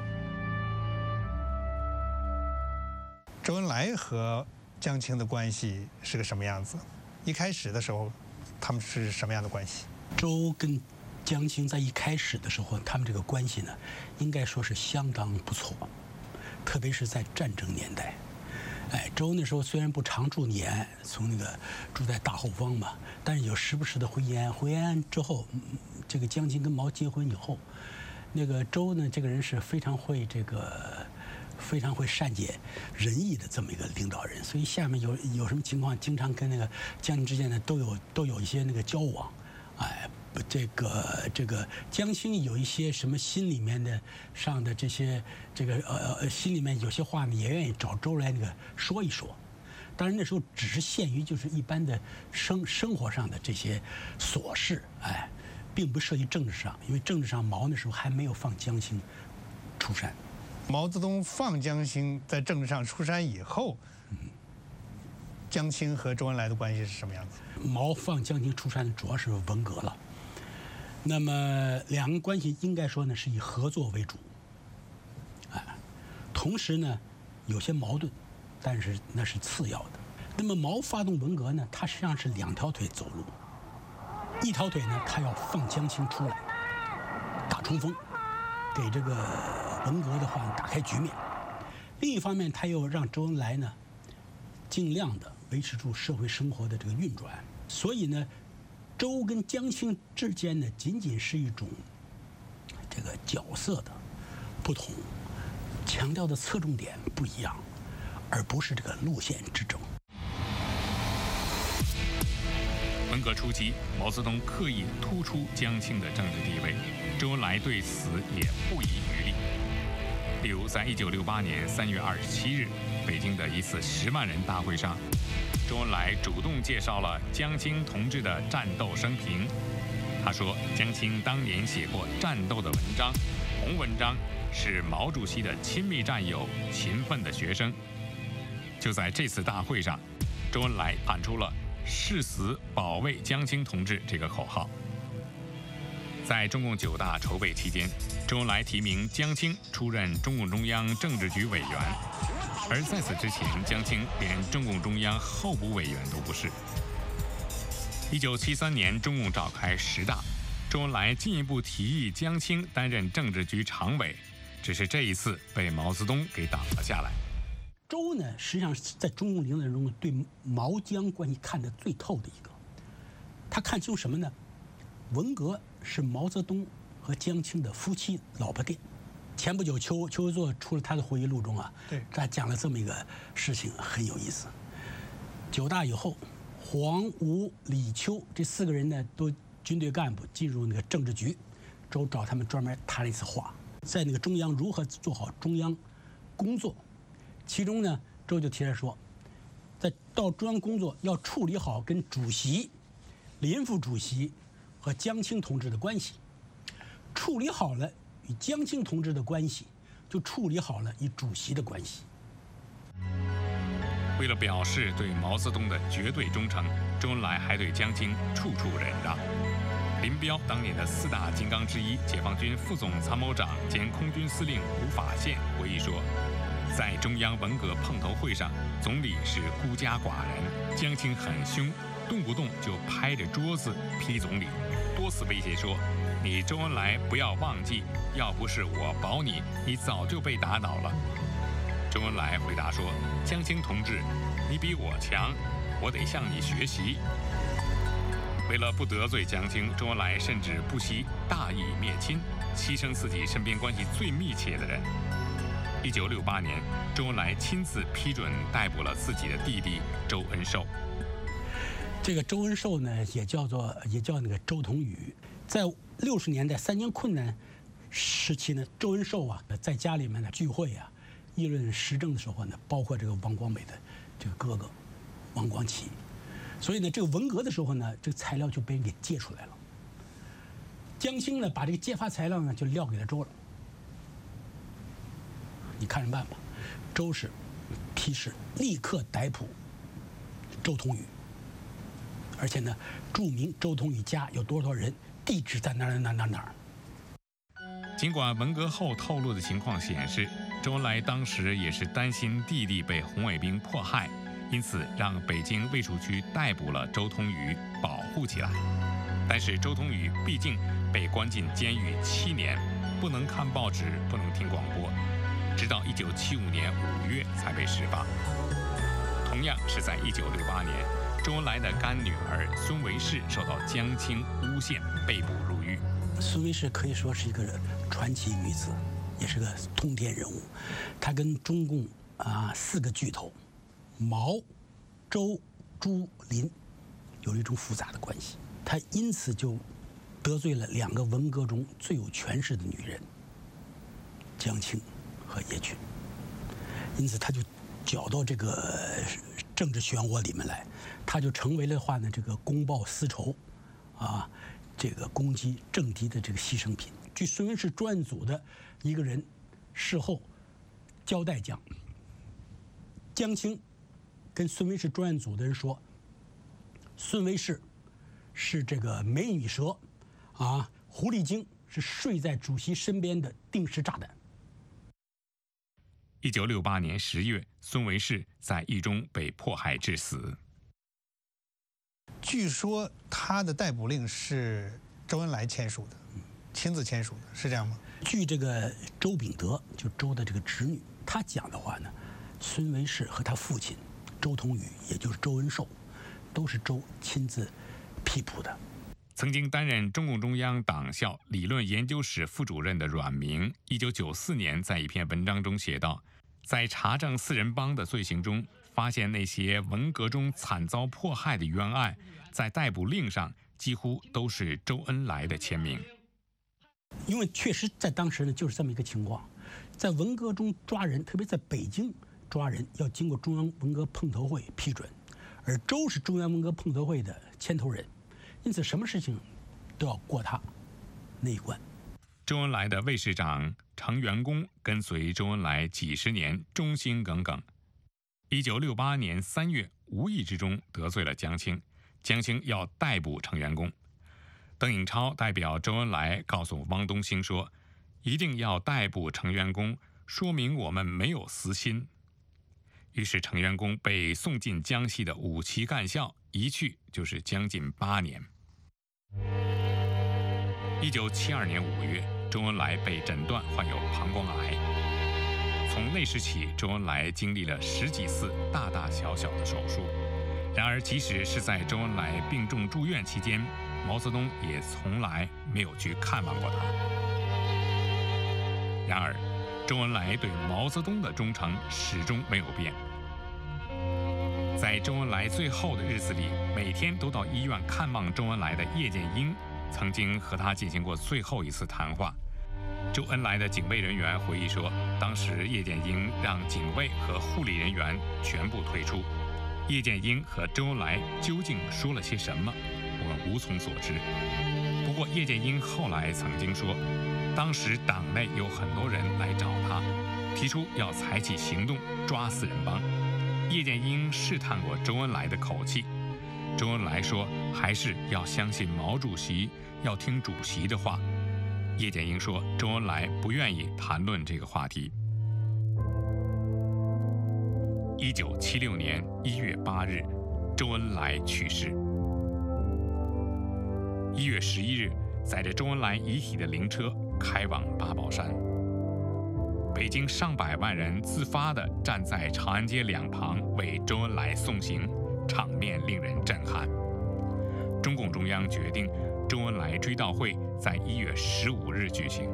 周恩来和江青的关系是个什么样子？一开始的时候，他们是什么样的关系？ 周跟江青在一开始的时候，他们这个关系呢，应该说是相当不错，特别是在战争年代。哎，周那时候虽然不常住延安，从那个住在大后方嘛，但是有时不时的回延安。回延安之后，这个江青跟毛结婚以后，那个周呢，这个人是非常会这个。非常会善解人意的这么一个领导人，所以下面有有什么情况，经常跟那个江青之间呢都有都有一些那个交往，哎，这个这个江青有一些什么心里面的上的这些这个呃呃心里面有些话呢，也愿意找周来那个说一说。当然那时候只是限于就是一般的生生活上的这些琐事，哎，并不涉及政治上，因为政治上毛那时候还没有放江青出山。 毛泽东放江青在政治上出山以后，江青和周恩来的关系是什么样子？ 毛放江青出山主要是文革了，那么两个关系应该说呢是以合作为主，哎，同时呢有些矛盾，但是那是次要的。那么毛发动文革呢，他实际上是两条腿走路，一条腿呢他要放江青出来，打冲锋，给这个文革的话打开局面；另一方面，他又让周恩来呢尽量的维持住社会生活的这个运转。所以呢，周跟江青之间呢，仅仅是一种这个角色的不同，强调的侧重点不一样，而不是这个路线之争。 文革初期，毛泽东刻意突出江青的政治地位，周恩来对此也不遗余力。例如，在一九六八年三月二十七日，北京的一次十万人大会上，周恩来主动介绍了江青同志的战斗生平。他说，江青当年写过战斗的文章，洪文章是毛主席的亲密战友，勤奋的学生。就在这次大会上，周恩来喊出了“誓死保卫江青同志”这个口号。在中共九大筹备期间，周恩来提名江青出任中共中央政治局委员，而在此之前，江青连中共中央候补委员都不是。一九七三年，中共召开十大，周恩来进一步提议江青担任政治局常委，只是这一次被毛泽东给挡了下来。 周呢，实际上是在中共领导人中对毛江关系看得最透的一个。他看清什么呢？文革是毛泽东和江青的夫妻老婆店。前不久邱邱会作出了他的回忆录中啊， 对， 他讲了这么一个事情，很有意思。九大以后，黄、吴、李、邱这四个人呢，都军队干部进入那个政治局，周找他们专门谈了一次话，在那个中央如何做好中央工作。其中呢，周就提出来说，在到中央工作要处理好跟主席、林副主席和江青同志的关系，处理好了与江青同志的关系，就处理好了与主席的关系。 为了表示对毛泽东的绝对忠诚，周恩来还对江青处处忍让。林彪当年的四大金刚之一，解放军副总参谋长兼空军司令吴法宪回忆说，在中央文革碰头会上，总理是孤家寡人，江青很凶，动不动就拍着桌子批总理，多次威胁说，你周恩来不要忘记，要不是我保你，你早就被打倒了。周恩来回答说，江青同志，你比我强， 我得向你学习。为了不得罪江青，周恩来甚至不惜大义灭亲，牺牲自己身边关系最密切的人。一九六八年，周恩来亲自批准逮捕了自己的弟弟周恩寿。 这个周恩寿呢，也叫做也叫那个周同宇。在六十年代三年困难时期呢，周恩寿啊，在家里面的聚会啊，议论时政的时候呢，包括这个王光美的这个哥哥王光启，所以呢，这个文革的时候呢，这个材料就被人给揭出来了。江青呢，把这个揭发材料呢，就撂给了周了。你看着办吧。周氏批示立刻逮捕周同宇，而且呢，注明周同宇家有多少人，地址在哪儿哪儿哪儿哪儿。 尽管文革后透露的情况显示，周恩来当时也是担心弟弟被红卫兵迫害，因此让北京卫戍区逮捕了周同宇，保护起来。但是周同宇毕竟被关进监狱七年，不能看报纸，不能听广播，直到一九七五年五月才被释放。同样是在一九六八年，周恩来的干女儿孙维世受到江青诬陷，被捕入狱。 孙维世可以说是一个传奇女子，也是个通天人物。她跟中共啊四个巨头毛、周、朱、林有一种复杂的关系。她因此就得罪了两个文革中最有权势的女人江青和叶群，因此她就搅到这个政治漩涡里面来，她就成为了话呢这个公报私仇啊。这个攻击政敌的这个牺牲品。据孙维世专案组的一个人事后交代讲，江青跟孙维世专案组的人说，孙维世是这个美女蛇，啊，狐狸精是睡在主席身边的定时炸弹。 一九六八年十月，孙维世在狱中被迫害致死。 据说他的逮捕令是周恩来签署的，亲自签署的，是这样吗？ 据这个周秉德，就周的这个侄女，她讲的话呢，孙维世和他父亲周同宇，也就是周恩寿，都是周亲自批捕的。 曾经担任中共中央党校理论研究室副主任的阮明，一九九四年在一篇文章中写道，在查证四人帮的罪行中，发现那些文革中惨遭迫害的冤案，在逮捕令上几乎都是周恩来的签名。 因为确实在当时呢，就是这么一个情况，在文革中抓人，特别在北京抓人，要经过中央文革碰头会批准，而周是中央文革碰头会的牵头人，因此什么事情都要过他那一关。 周恩来的卫士长程元公跟随周恩来几十年，忠心耿耿。一九六八年三月，无意之中得罪了江青，江青要逮捕程元公。邓颖超代表周恩来告诉汪东兴说，一定要逮捕程元公，说明我们没有私心。于是程元公被送进江西的五七干校，一去就是将近八年。一九七二年五月，周恩来被诊断患有膀胱癌。从那时起，周恩来经历了十几次大大小小的手术。然而，即使是在周恩来病重住院期间，毛泽东也从来没有去看望过他。然而，周恩来对毛泽东的忠诚始终没有变。在周恩来最后的日子里，每天都到医院看望周恩来的叶剑英，曾经和他进行过最后一次谈话。周恩来的警卫人员回忆说，当时叶剑英让警卫和护理人员全部退出。叶剑英和周恩来究竟说了些什么，我们无从所知。不过叶剑英后来曾经说，当时党内有很多人来找他，提出要采取行动抓四人帮。叶剑英试探过周恩来的口气，周恩来说还是要相信毛主席，要听主席的话。叶剑英说，周恩来不愿意谈论这个话题。一九七六年一月八日，周恩来去世。一月十一日，载着周恩来遗体的灵车开往八宝山。北京上百万人自发地站在长安街两旁为周恩来送行， 场面令人震撼。中共中央决定周恩来追悼会在一月十五日举行。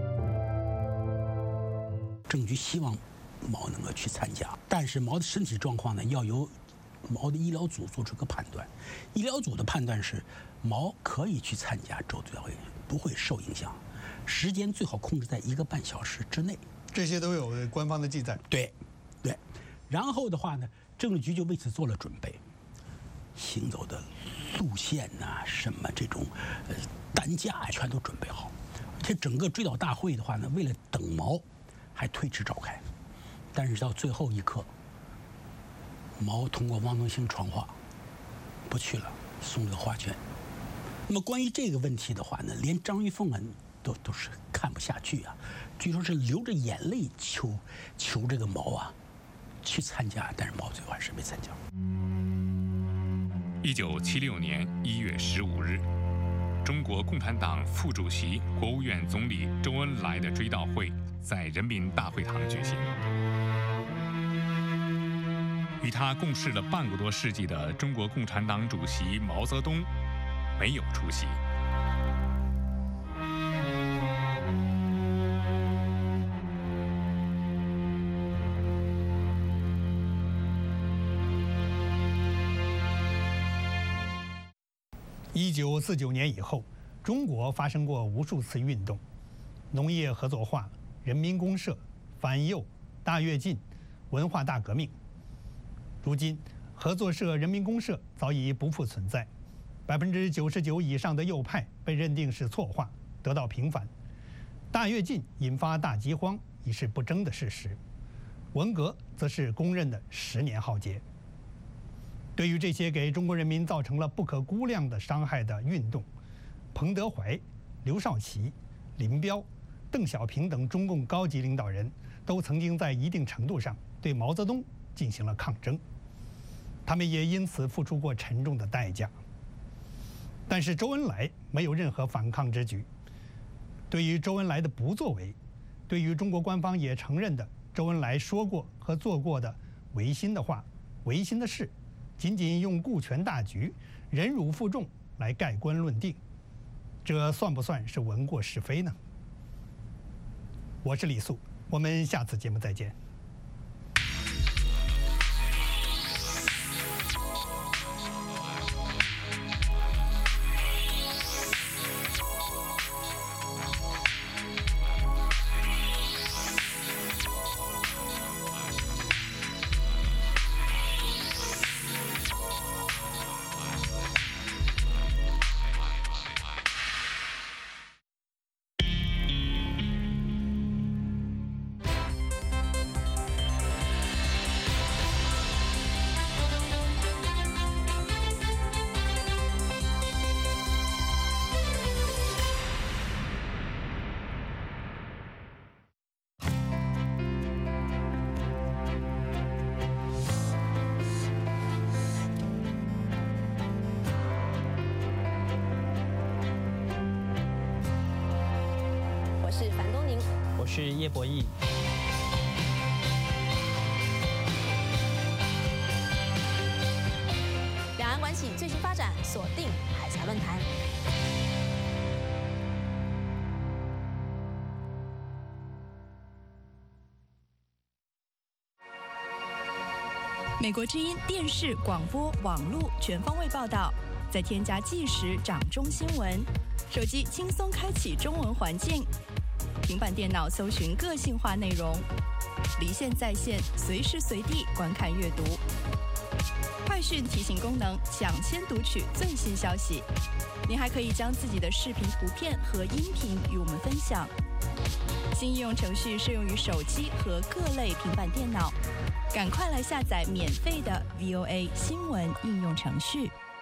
政局希望毛能够去参加，但是毛的身体状况呢，要由毛的医疗组做出个判断。医疗组的判断是，毛可以去参加周追悼会，不会受影响，时间最好控制在一个半小时之内。 这些都有官方的记载。 对，对。然后的话呢，政治局就为此做了准备，行走的路线呐、啊，什么这种呃担架啊，全都准备好。这整个追悼大会的话呢，为了等毛，还推迟召开。但是到最后一刻，毛通过汪东兴传话，不去了，送了个花圈。那么关于这个问题的话呢，连张玉凤啊都都是看不下去啊，据说是流着眼泪求求这个毛啊去参加，但是毛最后还是没参加。 一九七六年一月十五日，中国共产党副主席、国务院总理周恩来的追悼会在人民大会堂举行。与他共事了半个多世纪的中国共产党主席毛泽东没有出席。 一九四九年以后，中国发生过无数次运动，农业合作化、人民公社、反右、大跃进、文化大革命。如今，合作社、人民公社早已不复存在，百分之九十九以上的右派被认定是错话，得到平反。大跃进引发大饥荒已是不争的事实，文革则是公认的十年浩劫。对于这些给中国人民造成了不可估量的伤害的运动，彭德怀、刘少奇、林彪、邓小平等中共高级领导人都曾经在一定程度上对毛泽东进行了抗争。他们也因此付出过沉重的代价。但是周恩来没有任何反抗之举。对于周恩来的不作为，对于中国官方也承认的周恩来说过和做过的违心的话、违心的事，仅仅用顾全大局、忍辱负重来盖棺论定，这算不算是闻过是非呢？我是李素，我们下次节目再见。 是樊东宁， 我是叶博弈。 两岸关系最新发展，锁定海峡论坛。 美国之音电视、广播、网络全方位报道，再添加即时掌中新闻，手机轻松开启中文环境。平板电脑搜寻个性化内容，离线在线，随时随地观看阅读。快讯提醒功能，抢先读取最新消息。您还可以将自己的视频、图片和音频与我们分享。新应用程序适用于手机和各类平板电脑，赶快来下载免费的 V O A 新闻应用程序。